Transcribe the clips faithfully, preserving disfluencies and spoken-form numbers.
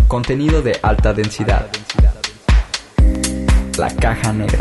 Contenido de alta densidad. La caja negra.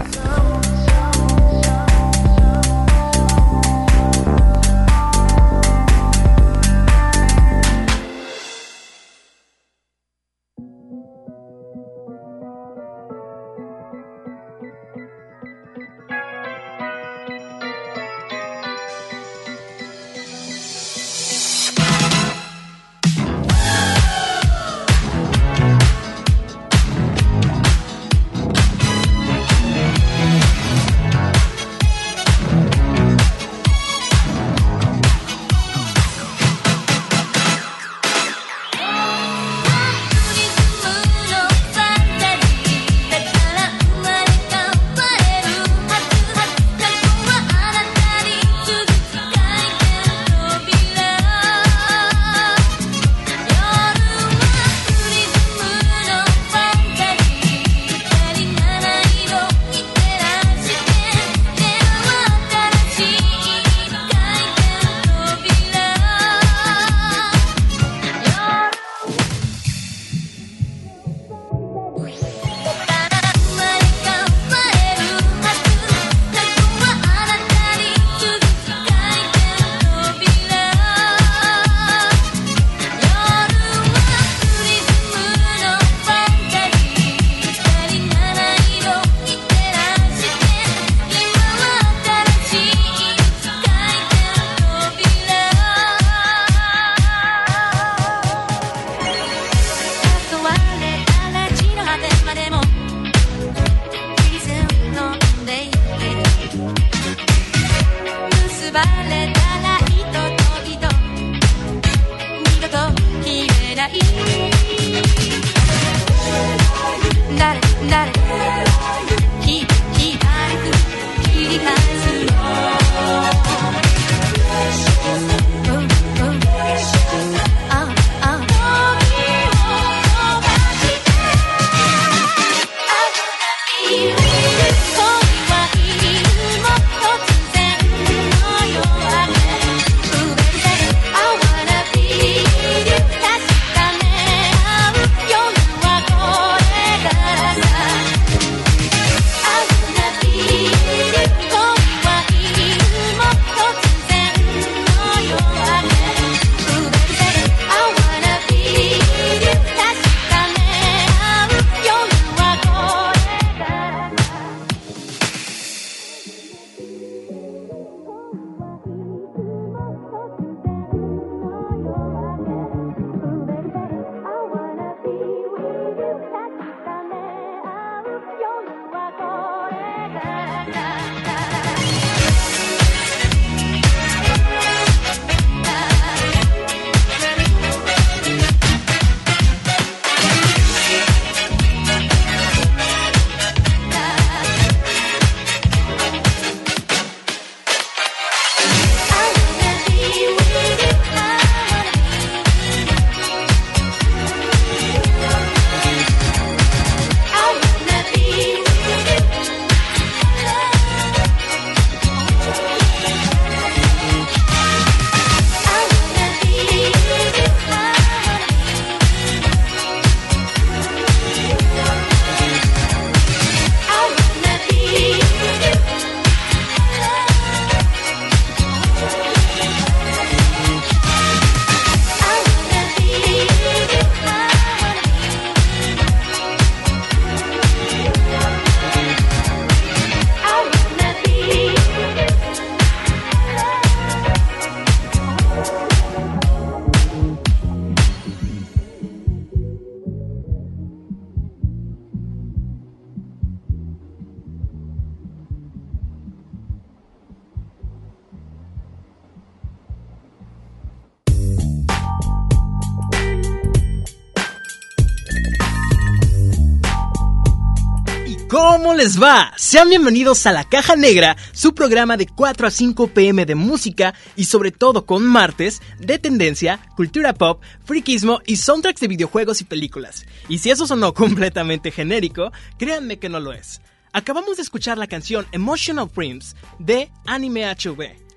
¿Cómo les va? Sean bienvenidos a La Caja Negra, su programa de cuatro a cinco pm de música y sobre todo con martes de tendencia, cultura pop, friquismo y soundtracks de videojuegos y películas. Y si eso sonó completamente genérico, créanme que no lo es. Acabamos de escuchar la canción Emotional Dreams de Anime H V.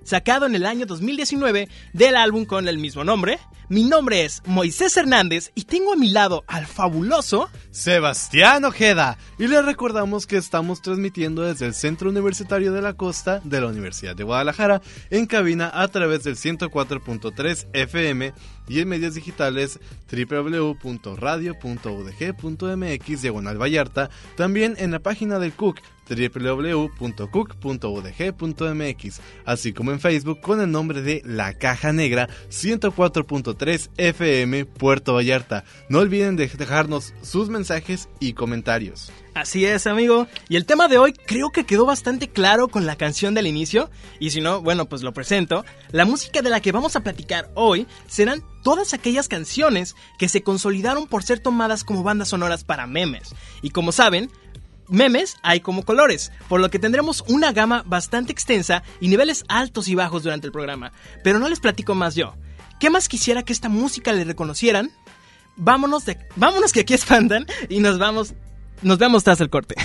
sacado en el año dos mil diecinueve del álbum con el mismo nombre. Mi nombre es Moisés Hernández y tengo a mi lado al fabuloso Sebastián Ojeda, y les recordamos que estamos transmitiendo desde el Centro Universitario de la Costa de la Universidad de Guadalajara en cabina a través del ciento cuatro punto tres F M y en medios digitales doble u doble u doble u punto radio punto u d g punto m x diagonal Vallarta, también en la página del C U C doble u doble u doble u punto c u c punto u d g punto m x, así como en Facebook con el nombre de La Caja Negra ciento cuatro punto tres F M Puerto Vallarta. No olviden de dejarnos sus mensajes y comentarios. Así es, amigo. Y el tema de hoy creo que quedó bastante claro con la canción del inicio. Y si no, bueno, pues lo presento. La música de la que vamos a platicar hoy serán todas aquellas canciones que se consolidaron por ser tomadas como bandas sonoras para memes. Y como saben, memes hay como colores, por lo que tendremos una gama bastante extensa y niveles altos y bajos durante el programa. Pero no les platico más yo. ¿Qué más quisiera que esta música le reconocieran? Vámonos, de, vámonos que aquí espantan y nos vamos, nos vemos tras el corte.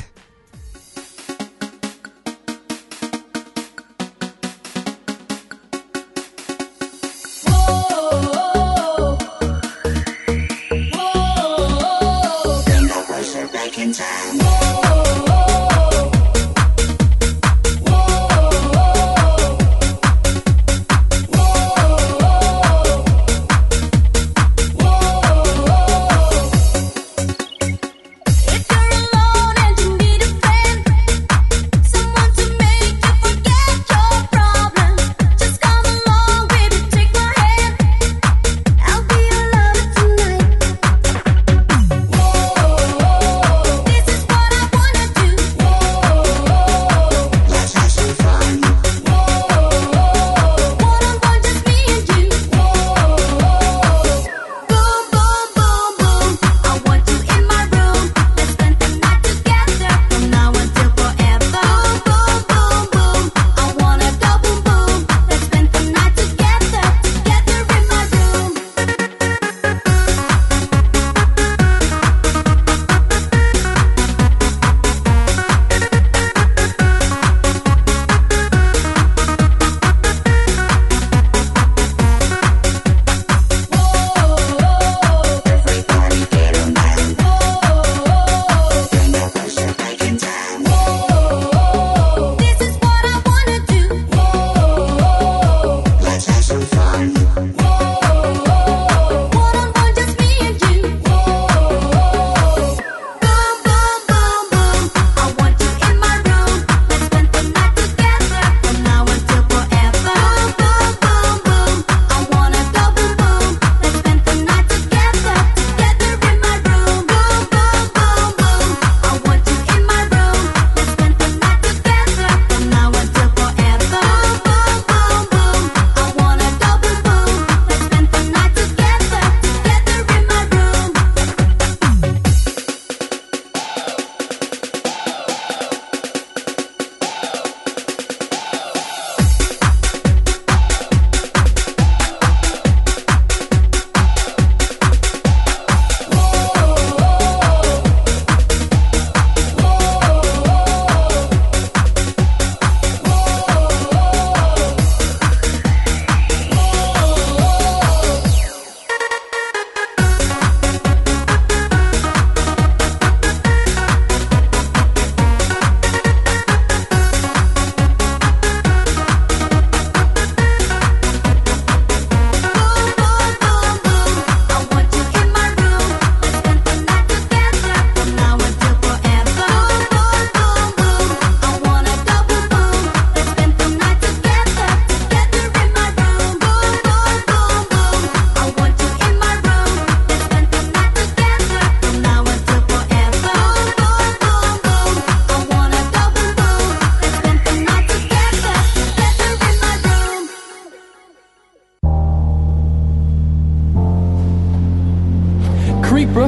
creeper.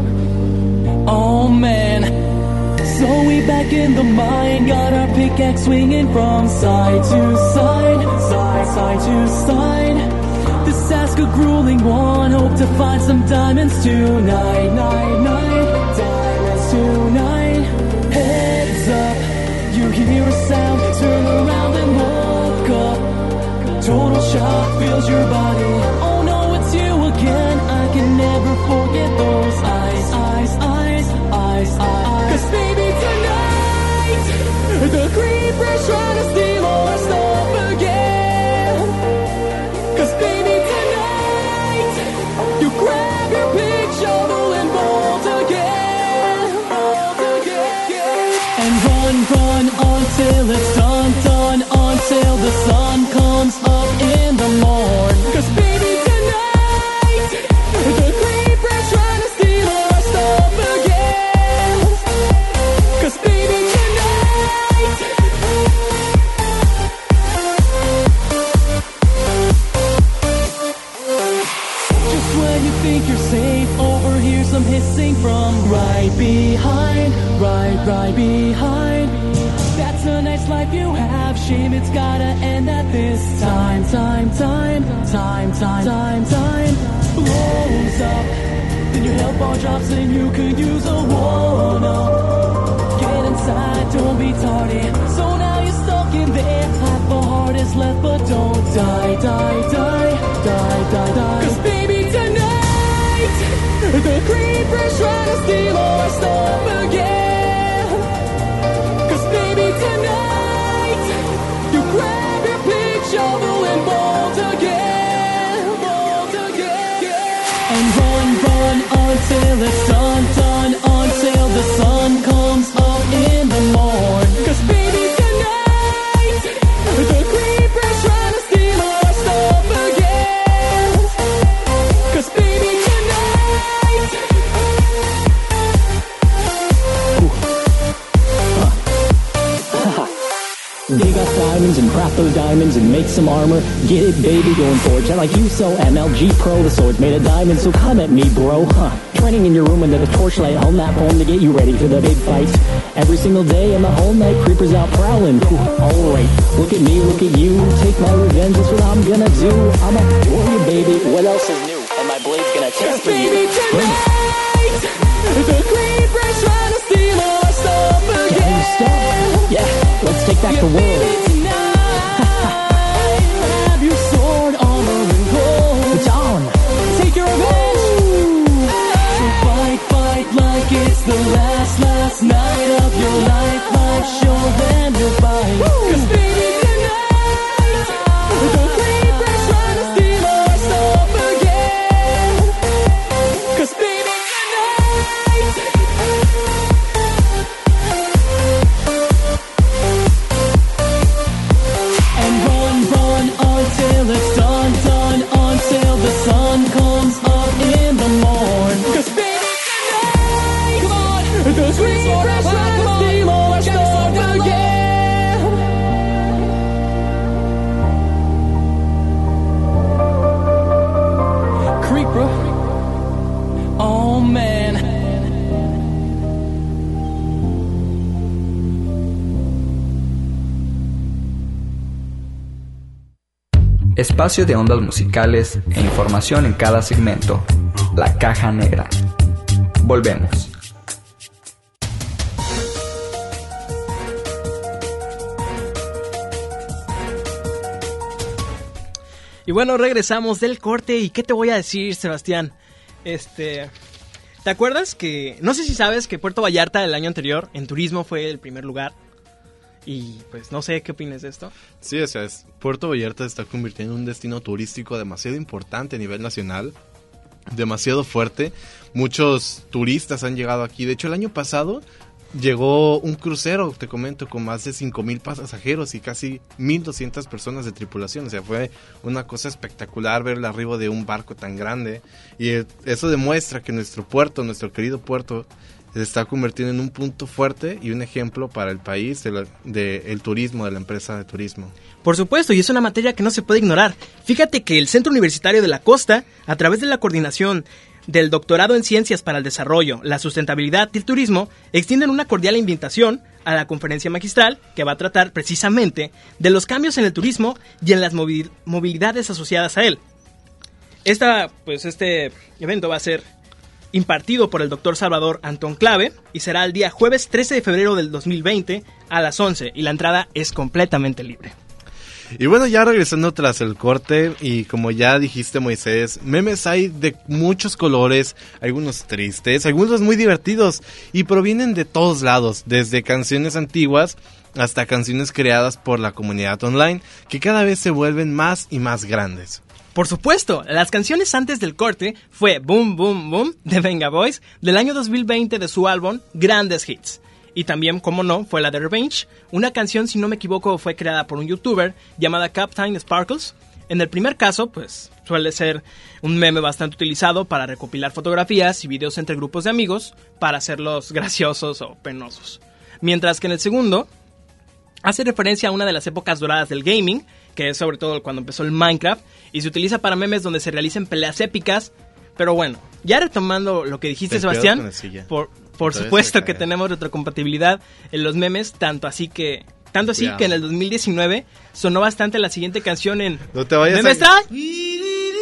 Oh man. So we back in the mine, got our pickaxe swinging from side to side, side, side to side. This task a grueling one, hope to find some diamonds tonight, night, night, diamonds tonight. Heads up, you hear a sound, turn around and look up. shock fills your body. Oh no, it's you again. I can never forget those eyes, eyes, eyes, eyes, eyes. Cause baby tonight, the creeper's trying to steal our stuff again. Cause baby tonight, you grab your big shovel and bolt again, bolt again. And run, run until it's done, done, until the sun comes up in the morn. Cause baby tonight, the creeper's trying to steal our stuff again. Cause baby tonight, just when you think you're safe, overhear some hissing from right behind, right, right behind. That's a nice life you have, shame it's gotta end at this time, time, time, time, time, time, time. Blows up, then your health bar drops and you could use a one-up. Get inside, don't be tardy, so now you're stuck in there. Half a heart is left, but don't die, die, die, die, die, die. Cause baby tonight, the creeper's trying to steal our stuff again. Cause baby tonight, you grab your big shovel and bolt again, bolt again. And run, run until it's done, done, until the sun comes up in the morn. Cause baby tonight, the creeper's trying to steal our stuff again. Cause baby tonight, dig up diamonds and craft those diamonds and make some armor. Get it, baby, going forge. And like you sell M L G Pro, the sword's made of diamonds, so come at me, bro. Huh. Training in your room under the torchlight, home that poem to get you ready for the big fights. Every single day in the whole night, creepers out prowling. Alright, look at me, look at you. Take my revenge, that's what I'm gonna do. I'm a warrior, baby. What else is new? And my blade's gonna test for you. Tonight, the creeper's trying to steal our stuff again. Yeah, stuff. Yeah, let's take back yeah, the world. Baby, tonight, grab your sword, armor, and gold. It's on. Take your revenge. So fight, fight like it's the last, last night of your life. Life, show them your fight. Cause baby tonight, the creeper's trying to steal our stuff again. Cause baby tonight, and run, run until it's done, done, until the sun comes up in the morn. Cause baby tonight, come on, the creeper's trying to steal our stuff again. Creeper, oh man. Espacio de ondas musicales e información en cada segmento. La Caja Negra. Volvemos. Y bueno, regresamos del corte y ¿qué te voy a decir, Sebastián? Este, ¿te acuerdas que, no sé si sabes que Puerto Vallarta el año anterior en turismo fue el primer lugar? Y pues no sé qué opinas de esto. Sí, o sea, es, Puerto Vallarta se está convirtiendo en un destino turístico demasiado importante a nivel nacional, demasiado fuerte. Muchos turistas han llegado aquí. De hecho, el año pasado llegó un crucero, te comento, con más de cinco mil pasajeros y casi mil doscientas personas de tripulación. O sea, fue una cosa espectacular ver el arribo de un barco tan grande. Y eso demuestra que nuestro puerto, nuestro querido puerto, se está convirtiendo en un punto fuerte y un ejemplo para el país del de el turismo, de la empresa de turismo. Por supuesto, y es una materia que no se puede ignorar. Fíjate que el Centro Universitario de la Costa, a través de la coordinación del Doctorado en Ciencias para el Desarrollo, la Sustentabilidad y el Turismo, extienden una cordial invitación a la conferencia magistral que va a tratar precisamente de los cambios en el turismo y en las movi- movilidades asociadas a él. Esta, pues este evento va a ser impartido por el doctor Salvador Antón Clave y será el día jueves trece de febrero del dos mil veinte a las once y la entrada es completamente libre. Y bueno, ya regresando tras el corte, y como ya dijiste, Moisés, memes hay de muchos colores, algunos tristes, algunos muy divertidos, y provienen de todos lados, desde canciones antiguas hasta canciones creadas por la comunidad online, que cada vez se vuelven más y más grandes. Por supuesto, las canciones antes del corte fue Boom Boom Boom de Venga Boys del año dos mil veinte de su álbum Grandes Hits. Y también, como no, fue la de Revenge, una canción, si no me equivoco, fue creada por un youtuber llamada Captain Sparkles. En el primer caso, pues suele ser un meme bastante utilizado para recopilar fotografías y videos entre grupos de amigos para hacerlos graciosos o penosos. Mientras que en el segundo hace referencia a una de las épocas doradas del gaming, que es sobre todo cuando empezó el Minecraft, y se utiliza para memes donde se realicen peleas épicas. Pero bueno, ya retomando lo que dijiste, Ten Sebastián, por, por Entonces, supuesto que tenemos retrocompatibilidad en los memes, tanto así que tanto así Cuidado. que en el dos mil diecinueve sonó bastante la siguiente canción en No te vayas Memes a... Trae.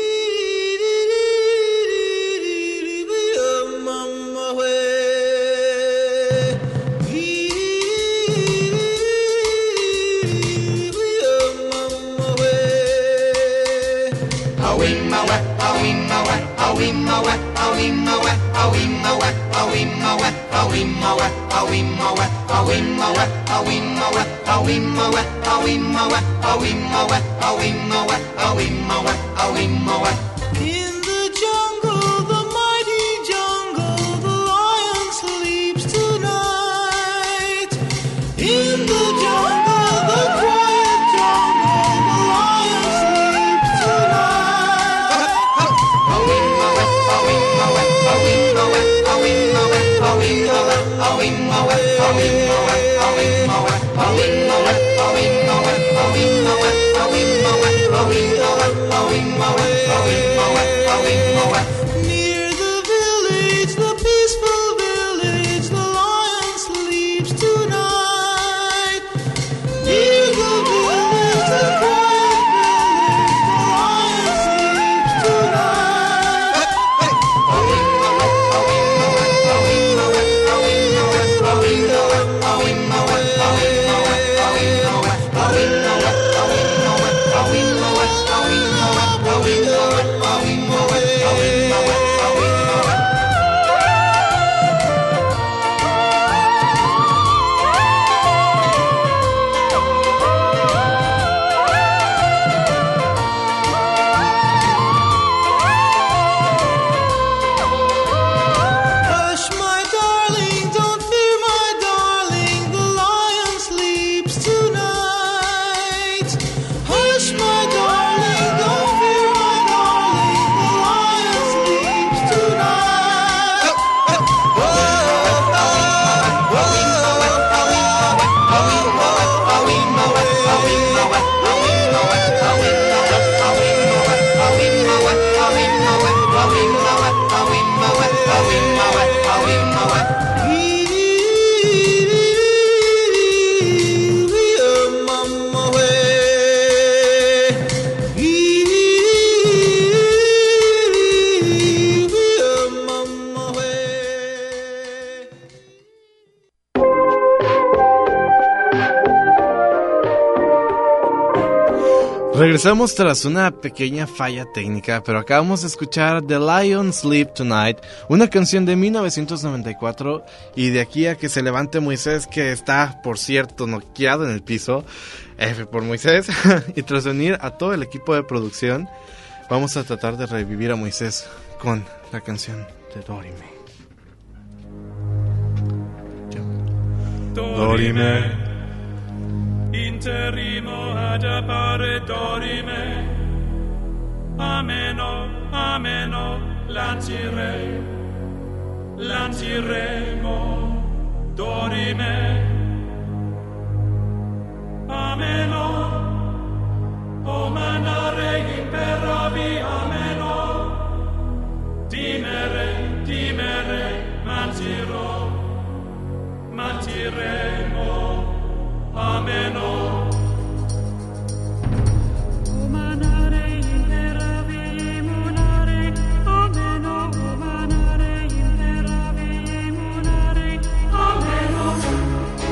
In the jungle, the mighty jungle, the lion sleeps tonight. In the jungle, the quiet jungle, the lion sleeps tonight. Near the village, the peaceful village, the lion sleeps tonight. Near the village, the quiet village, the lion sleeps tonight. Hush, my darling, don't fear, my darling, the lion sleeps tonight. Hush, my darling, don't fear, my darling, the lion sleeps tonight. Regresamos tras una pequeña falla técnica, pero acabamos de escuchar The Lion Sleep Tonight, una canción de mil novecientos noventa y cuatro, y de aquí a que se levante Moisés, que está, por cierto, noqueado en el piso, F por Moisés, y tras unir a todo el equipo de producción, vamos a tratar de revivir a Moisés con la canción de Dorime. Dorime. Interrimo ad appare dorime, ameno, ameno, lancire, lanciremo, dorime, ameno, o manare imperavi, ameno, timere, timere, mantirò, mantiremo, ameno. Umanare imperavi munare, ameno, umanare imperavi munare, ameno.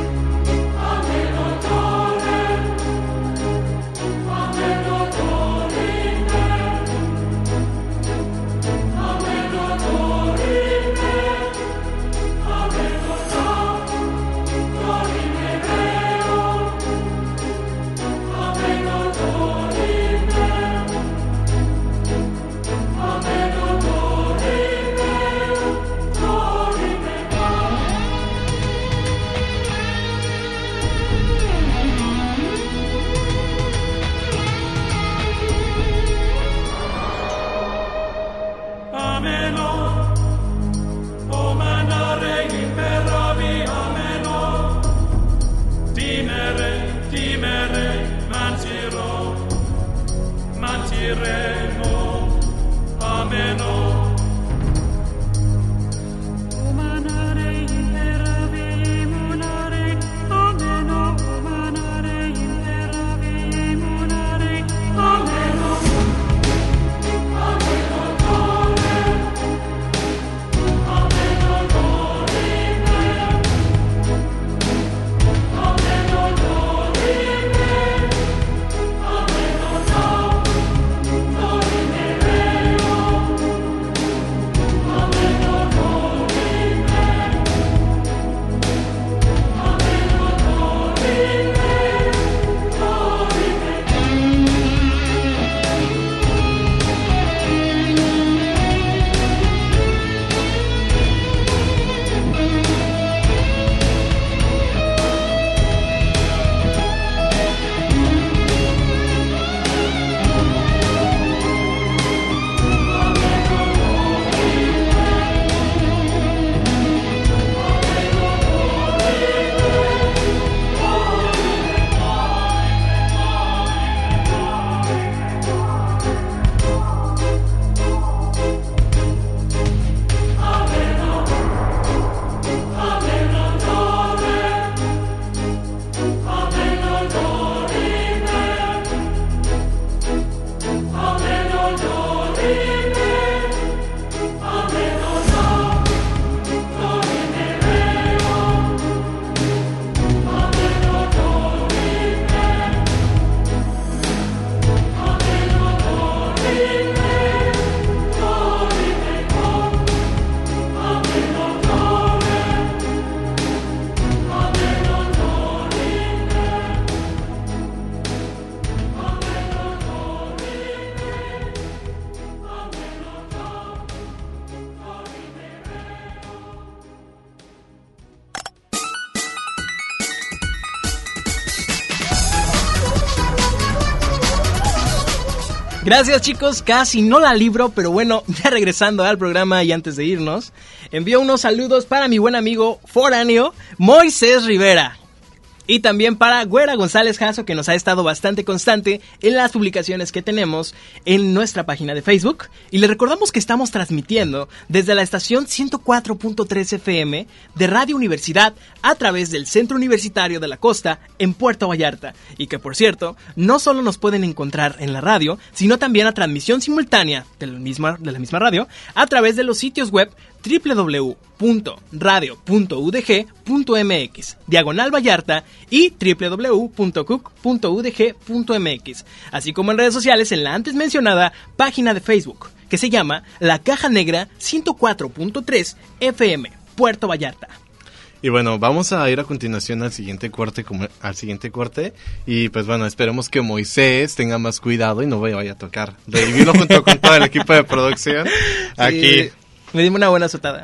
Gracias, chicos, casi no la libro, pero bueno, ya regresando al programa y antes de irnos, envío unos saludos para mi buen amigo foráneo, Moisés Rivera. Y también para Güera González Jasso, que nos ha estado bastante constante en las publicaciones que tenemos en nuestra página de Facebook. Y les recordamos que estamos transmitiendo desde la estación ciento cuatro punto tres F M de Radio Universidad a través del Centro Universitario de la Costa en Puerto Vallarta. Y que, por cierto, no solo nos pueden encontrar en la radio, sino también a transmisión simultánea de la misma, de la misma radio a través de los sitios web doble u doble u doble u punto radio punto u d g punto m x, diagonal Vallarta, y doble u doble u doble u punto cook punto u d g punto m x, así como en redes sociales en la antes mencionada página de Facebook, que se llama La Caja Negra ciento cuatro punto tres F M, Puerto Vallarta. Y bueno, vamos a ir a continuación al siguiente corte, como al siguiente corte. Y pues bueno, esperemos que Moisés tenga más cuidado y no vaya a tocar. Revivirlo junto con todo el equipo de producción. Aquí. Sí, me dimos una buena azotada.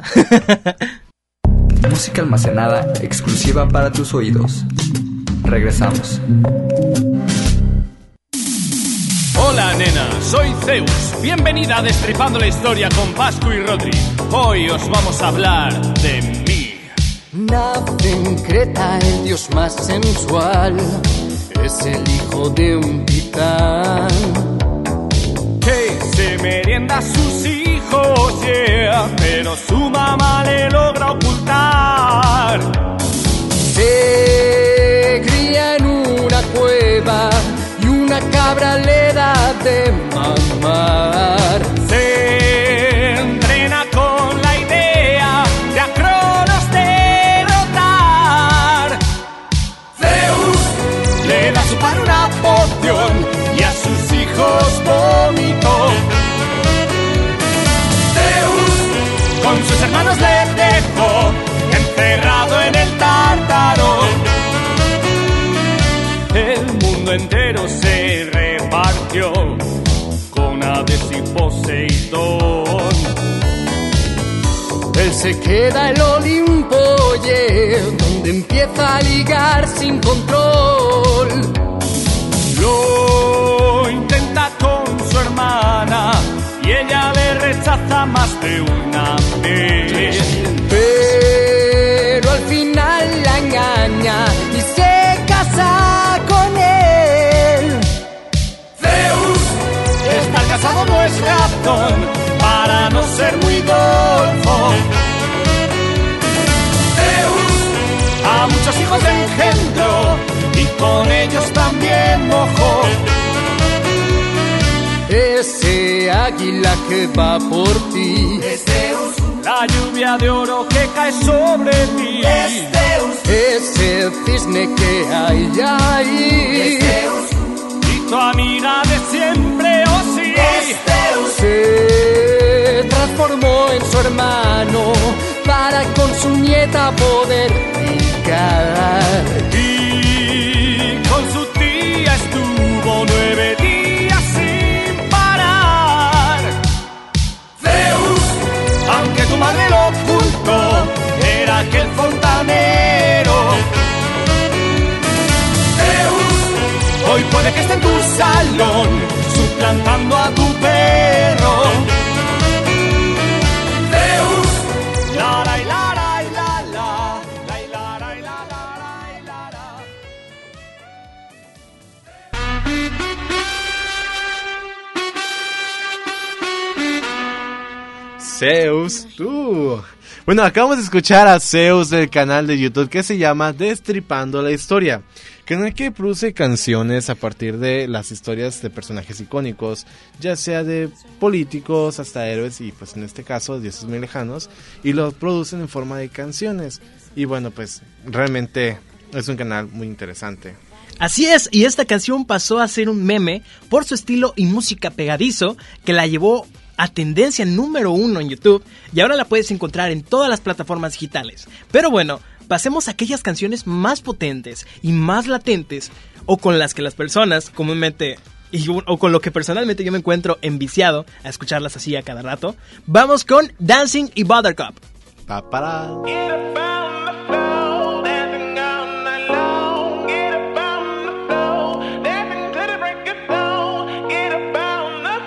Música almacenada exclusiva para tus oídos. Regresamos. Hola, nena, soy Zeus. Bienvenida a Destripando la Historia con Pascu y Rodri. Hoy os vamos a hablar de mí. Nace en Creta el dios más sensual, es el hijo de un titán que se merienda a sus hijos, yeah, pero su mamá le logra ocultar. Se cría en una cueva y una cabra le da de mamar. Se entrena con la idea de a Cronos derrotar. Zeus le da a su padre una poción y a sus hijos vomitó. Zeus con sus hermanos le dejó encerrado en el Tártaro. El mundo entero se repartió con Hades y Poseidón. Él se queda en el Olimpo, yeah, donde empieza a ligar sin control. Lo intenta con su hermana y ella le rechaza más de una vez. Pero al final la engaña y se casa con él. Zeus, estar casado no es razón para no ser muy golfo. Zeus a muchos hijos engendró y con ellos también mojó. Ese águila que va por ti Es Zeus, la lluvia de oro que cae sobre ti. Es Zeus, ese cisne que hay ahí. Es Zeus, y tu amiga de siempre, oh sí. Es Zeus, Se transformó en su hermano para con su nieta poder picar. y con su tía estuvo nueve días sin parar. Zeus, aunque tu madre lo ocultó, era aquel fontanero. Zeus, hoy puede que esté en tu salón suplantando a tu perro. Zeus, la la la la la la la la la la la la la. Zeus, tú. Bueno, acabamos de escuchar a Zeus del canal de YouTube que se llama Destripando la Historia, canal que produce canciones a partir de las historias de personajes icónicos, ya sea de políticos hasta héroes y pues en este caso dioses muy lejanos, y los producen en forma de canciones. Y bueno, pues realmente es un canal muy interesante. Así es, y esta canción pasó a ser un meme por su estilo y música pegadizo que la llevó a tendencia número uno en YouTube y ahora la puedes encontrar en todas las plataformas digitales. Pero bueno, pasemos a aquellas canciones más potentes y más latentes o con las que las personas comúnmente y, o con lo que personalmente yo me encuentro enviciado a escucharlas así a cada rato. Vamos con Dancing y Buttercup. Pa, para. Get up on the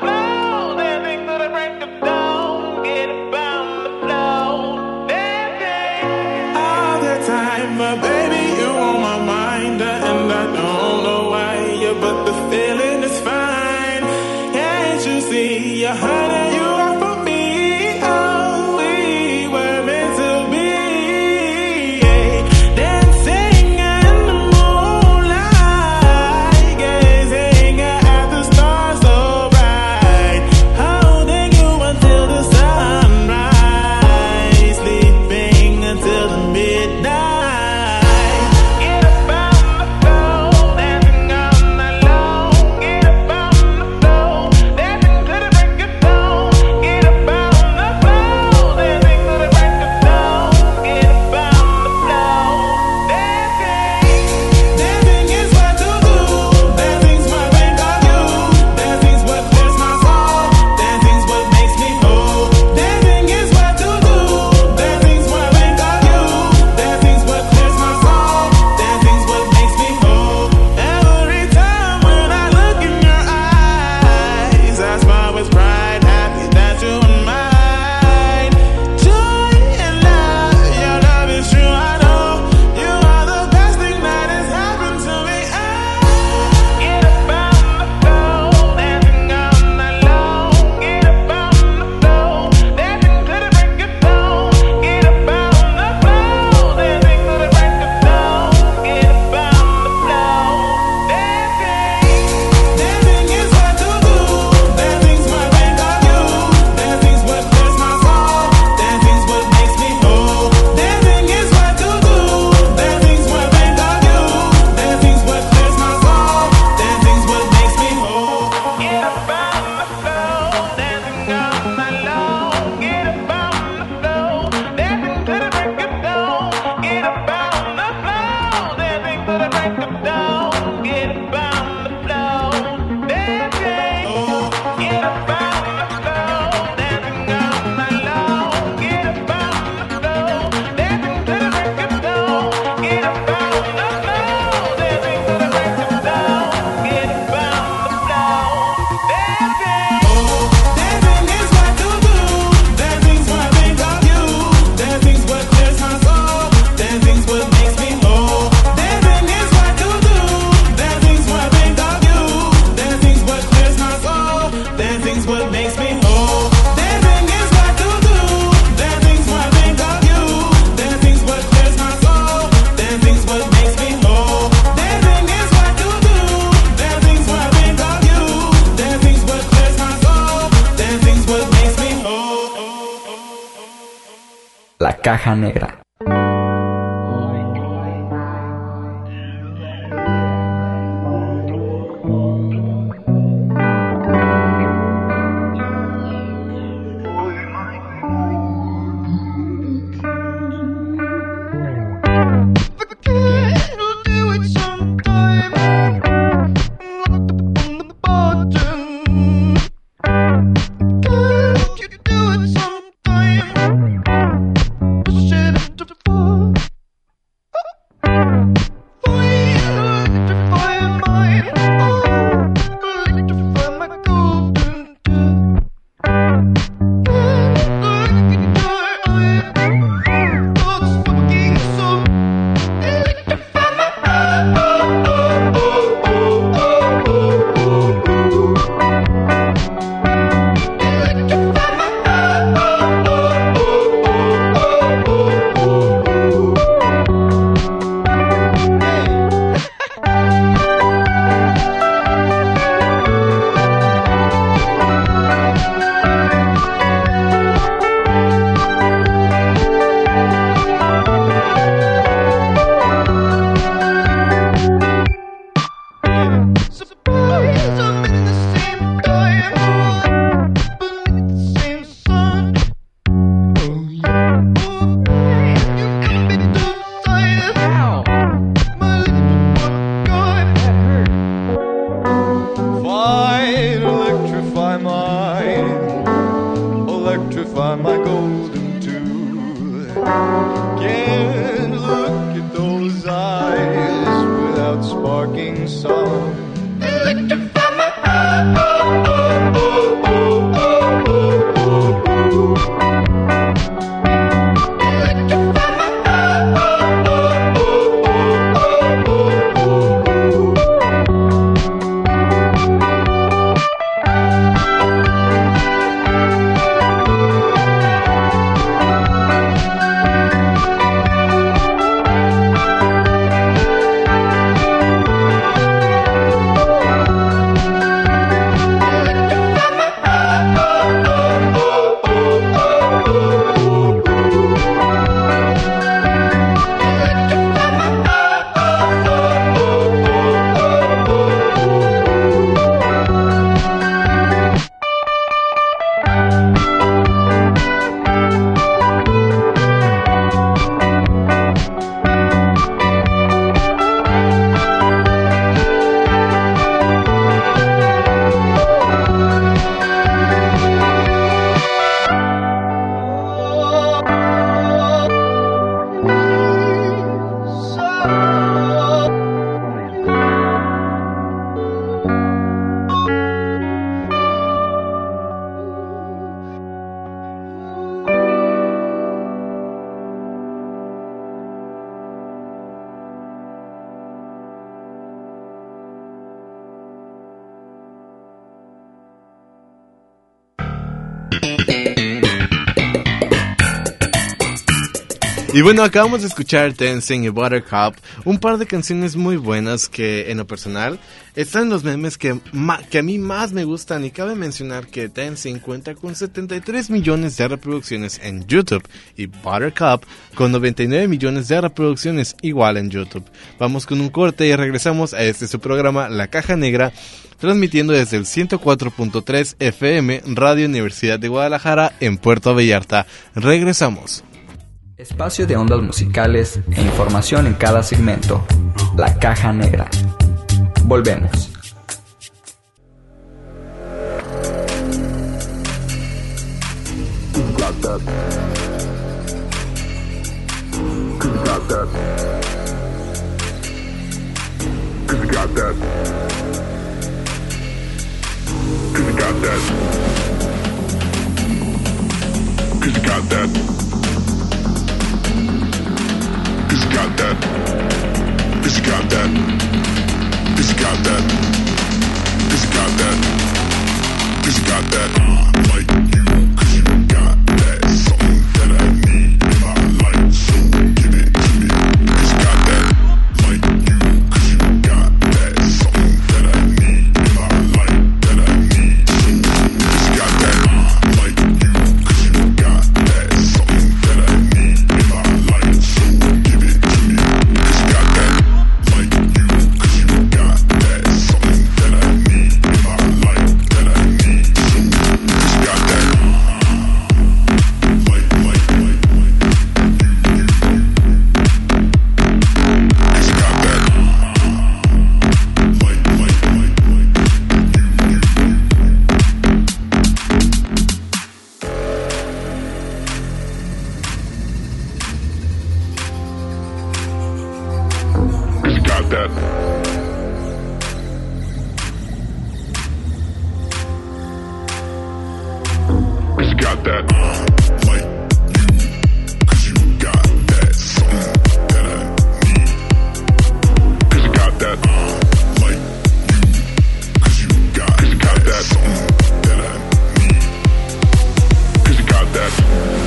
Caja Negra. Y bueno, acabamos de escuchar Dancing y Buttercup, un par de canciones muy buenas que en lo personal están en los memes que, ma- que a mí más me gustan, y cabe mencionar que Dancing cuenta con setenta y tres millones de reproducciones en YouTube y Buttercup con noventa y nueve millones de reproducciones igual en YouTube. Vamos con un corte y regresamos a este su programa La Caja Negra, transmitiendo desde el ciento cuatro punto tres F M Radio Universidad de Guadalajara en Puerto Vallarta. Regresamos. Espacio de ondas musicales e información en cada segmento. La Caja Negra. Volvemos. Like you, 'cause you got that something that I need in my life. got that. Cause you got that. Like you. Cause you got that. Something that I need. Cause you got that. Like you. Cause you got, Cause you got that. Something that I need. Cause you got that.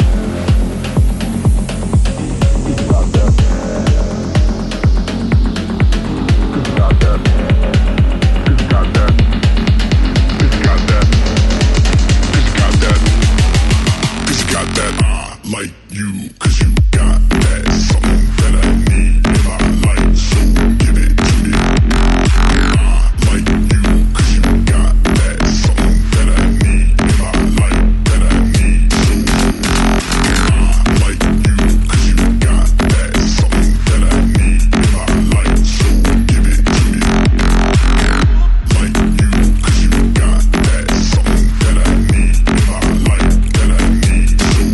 Like you, cause you got that something that I need if I like, so give it to me. Like you, cause you got that something that I need if I like, that I need, so like you, cause you got that something that I need if I like, so give it to me. Like you, cause you got that something that I need if I like, that I need,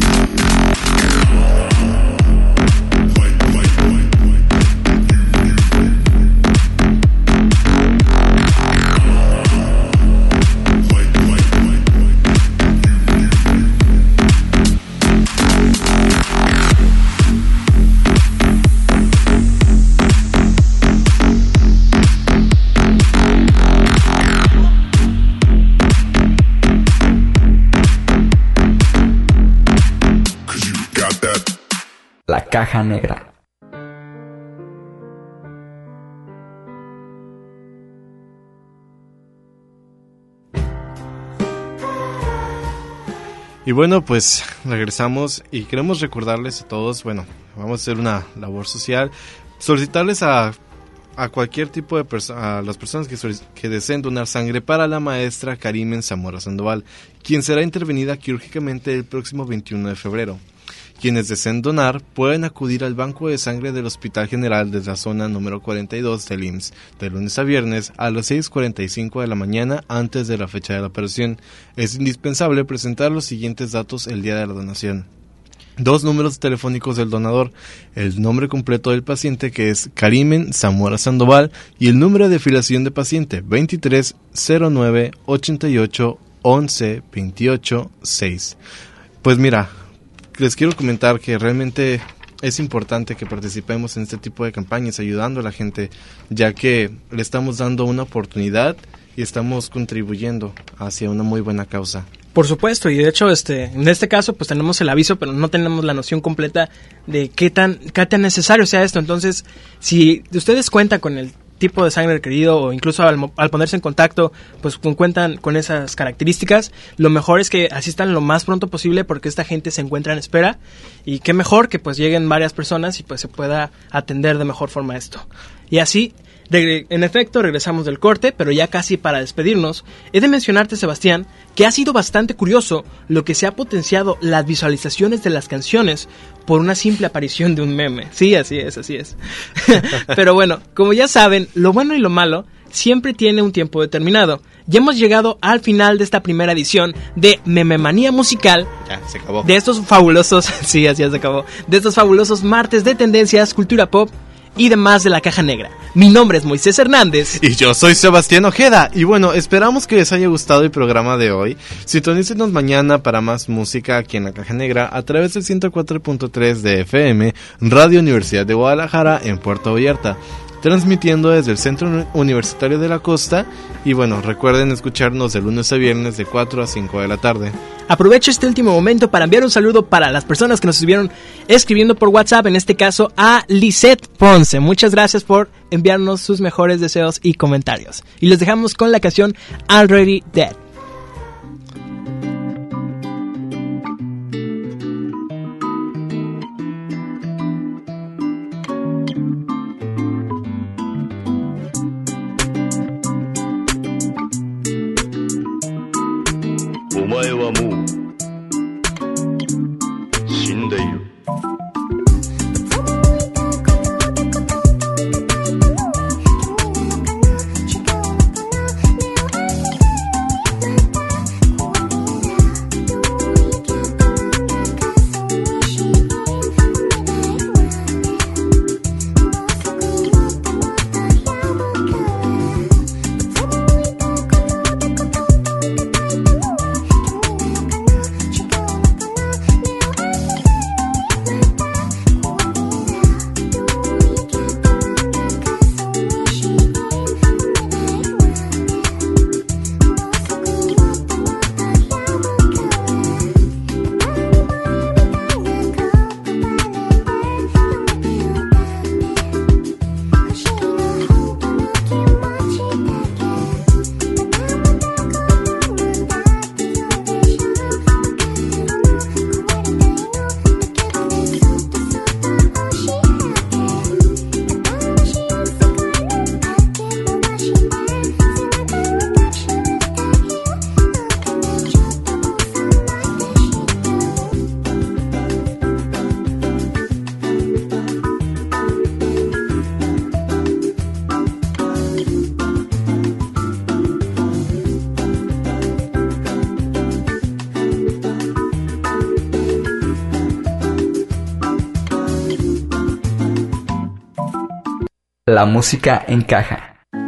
La Caja Negra. Y bueno, pues regresamos y queremos recordarles a todos, bueno, vamos a hacer una labor social, solicitarles a, a cualquier tipo de persona, a las personas que, que deseen donar sangre para la maestra Karimen Zamora Sandoval, quien será intervenida quirúrgicamente el próximo veintiuno de febrero. Quienes deseen donar pueden acudir al banco de sangre del Hospital General de la zona número cuarenta y dos del I M S S de lunes a viernes a las seis cuarenta y cinco de la mañana antes de la fecha de la operación. Es indispensable presentar los siguientes datos el día de la donación. Dos números telefónicos del donador, el nombre completo del paciente, que es Karimen Zamora Sandoval, y el número de afiliación de paciente veintitrés cero nueve ochenta y ocho once veintiocho seis. Pues mira, les quiero comentar que realmente es importante que participemos en este tipo de campañas ayudando a la gente, ya que le estamos dando una oportunidad y estamos contribuyendo hacia una muy buena causa. Por supuesto, y de hecho este en este caso pues tenemos el aviso, pero no tenemos la noción completa de qué tan, qué tan necesario sea esto. Entonces, si ustedes cuentan con el tipo de sangre requerido o incluso al, al ponerse en contacto pues con, cuentan con esas características, lo mejor es que asistan lo más pronto posible, porque esta gente se encuentra en espera, y qué mejor que pues lleguen varias personas y pues se pueda atender de mejor forma esto. Y así, de, en efecto, regresamos del corte, pero ya casi para despedirnos, he de mencionarte, Sebastián, que ha sido bastante curioso lo que se ha potenciado las visualizaciones de las canciones por una simple aparición de un meme. Sí, así es, así es. Pero bueno, como ya saben, lo bueno y lo malo siempre tiene un tiempo determinado. Ya hemos llegado al final de esta primera edición de Mememanía Musical. Ya, se acabó. De estos fabulosos, sí, así ya se acabó. De estos fabulosos martes de tendencias, cultura pop y demás de la Caja Negra. Mi nombre es Moisés Hernández. Y yo soy Sebastián Ojeda. Y bueno, esperamos que les haya gustado el programa de hoy. Sintonícenos mañana para más música aquí en la Caja Negra a través del ciento cuatro punto tres de F M, Radio Universidad de Guadalajara en Puerto Vallarta, transmitiendo desde el Centro Universitario de la Costa. Y bueno, recuerden escucharnos de lunes a viernes de cuatro a cinco de la tarde. Aprovecho este último momento para enviar un saludo para las personas que nos estuvieron escribiendo por WhatsApp, en este caso a Lisette Ponce. Muchas gracias por enviarnos sus mejores deseos y comentarios. Y les dejamos con la canción Already Dead. La música encaja.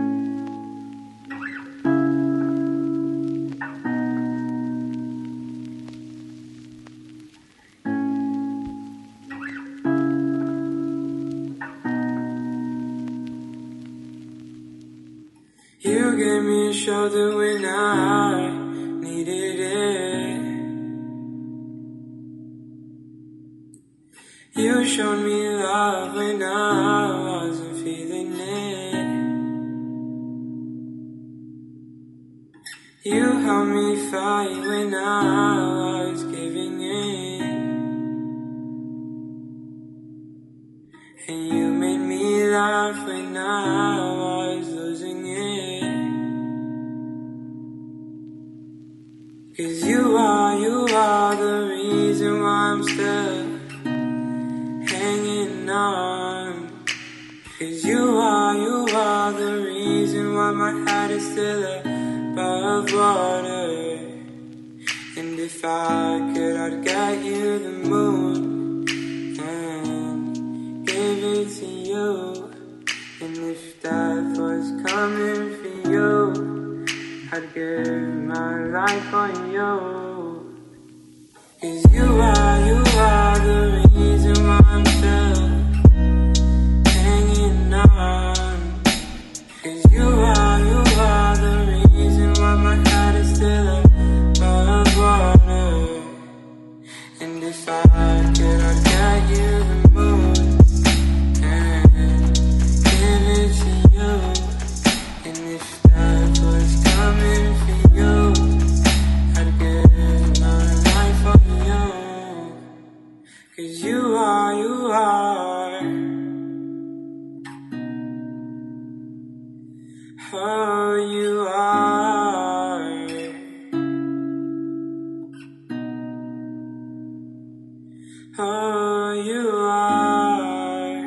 You gave me a shoulder when I needed it. You showed me love when I wasn't feeling it. You helped me fight when I was giving in. And you made me laugh when I was losing it. 'Cause you are, you are the reason why I'm still hanging on. 'Cause you are, you are the reason why my heart is still above water. And if I could, I'd get you the moon and give it to you. And if death was coming for you, I'd give my life for you. 'Cause you are, you are the reason why I'm still hanging on. 'Cause you are, you are the reason why my heart is still above water. And if I could, I'd get you the moon and give it to you. And if death was coming for you, I'd give my life for you. 'Cause you are, you are. Oh, you are. Oh, you are.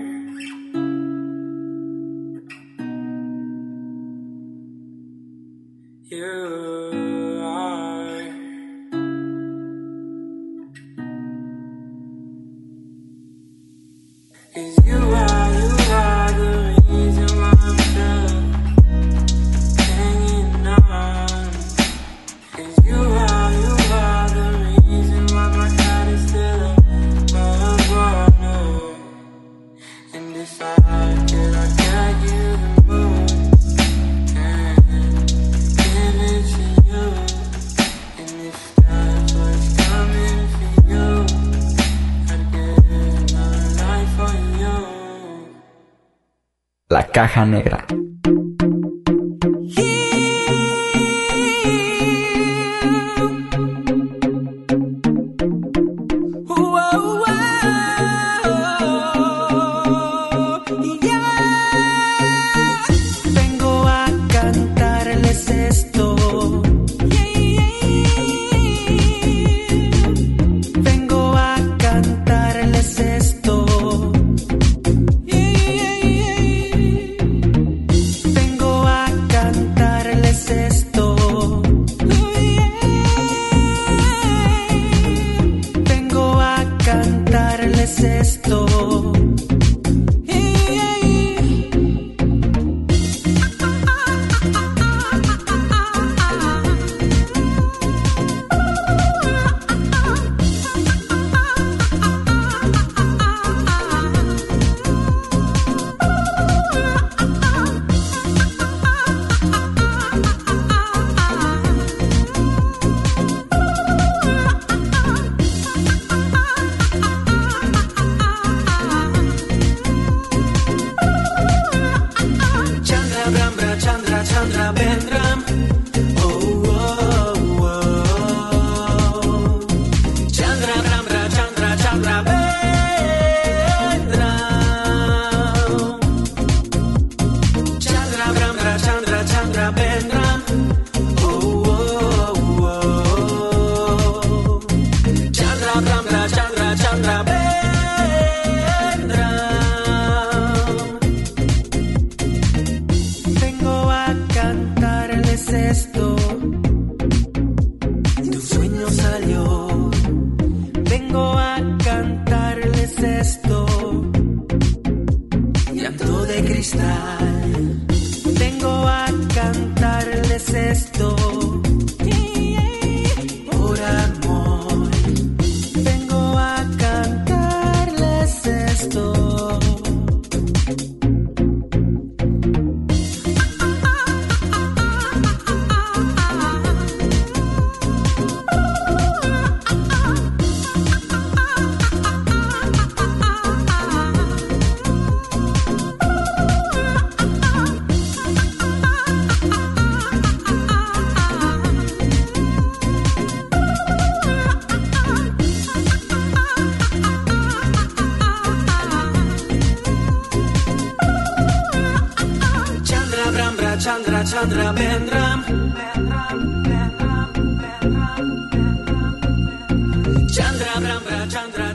You are. Cause you are, you are the reason why I'm still hanging on. Cause you are, you are the reason why my heart is still above water. And if I could, I'd get you the moon and give it to you. And if that was coming for you, I'd give my life for you. La caja negra. Vengo a cantarles esto. Vengo a cantarles esto. Vengo a cantarles esto. Vengo a cantarles esto. Chandra, Chandra, Bendram. Chandra, Brahma, Chandra.